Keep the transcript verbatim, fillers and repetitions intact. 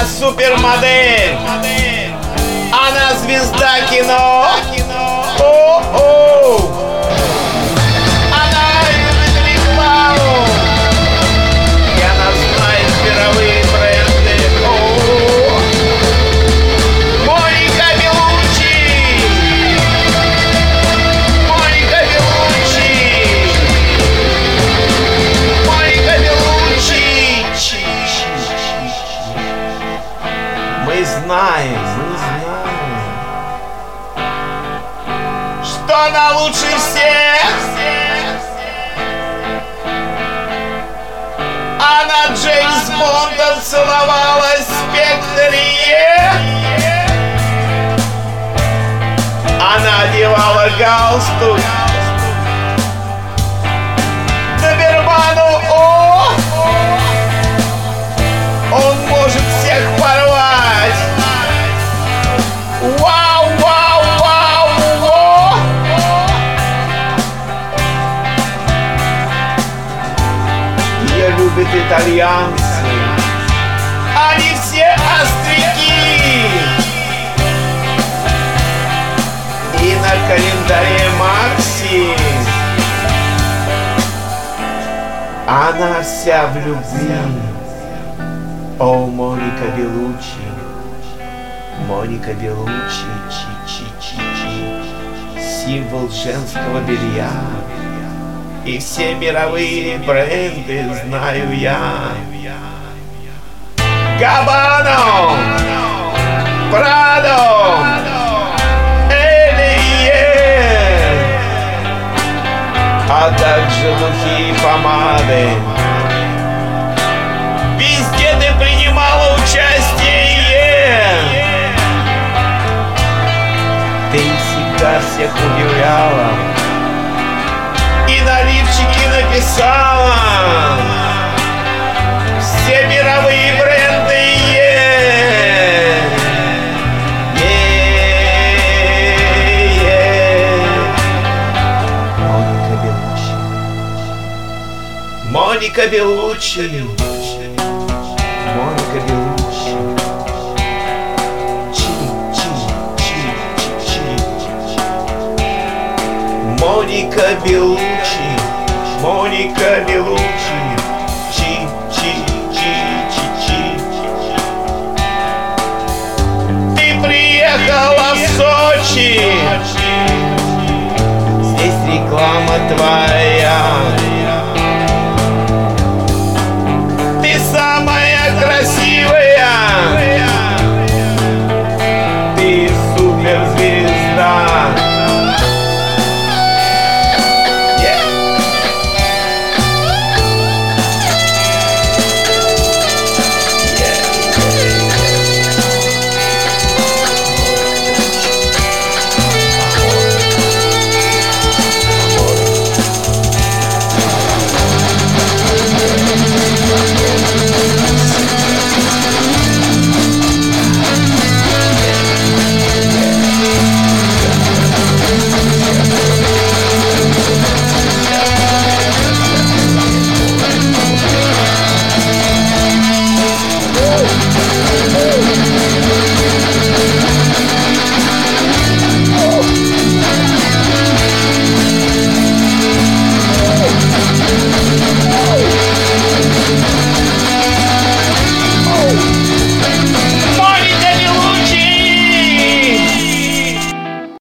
Она супермодель, она звезда кино. О-о! Она любит рекламу, и она знает мировые бренды. О-о-о! Моника Беллуччи! Моника Беллуччи! Моника Беллуччи! Мы знаем, мы знаем, что она лучше всех. Она Джеймс Бондом целовалась в Спектре. Она одевала галстук Доберману. О! Он может всех порвать. Вау, вау, вау, вау. Ее любят итальянцы. Они все остряки. И на календаре Макси она вся в любви. О, Моника Беллуччи, Моника Беллуччи, чи-чи-чи-чи, символ женского белья. И все мировые бренды знаю я. Габбано, Прадо, Элие, а также духи и помады. Везде ты принимала участие. Ты всегда всех удивляла и на лифчике написала все мировые бренды. Моника Беллуччи, Моника Беллуччи, чи-чи-чи-чи. Моника Беллуччи, Моника Беллуччи, чи-чи-чи-чи-чи. Ты приехала в Сочи, здесь реклама твоя.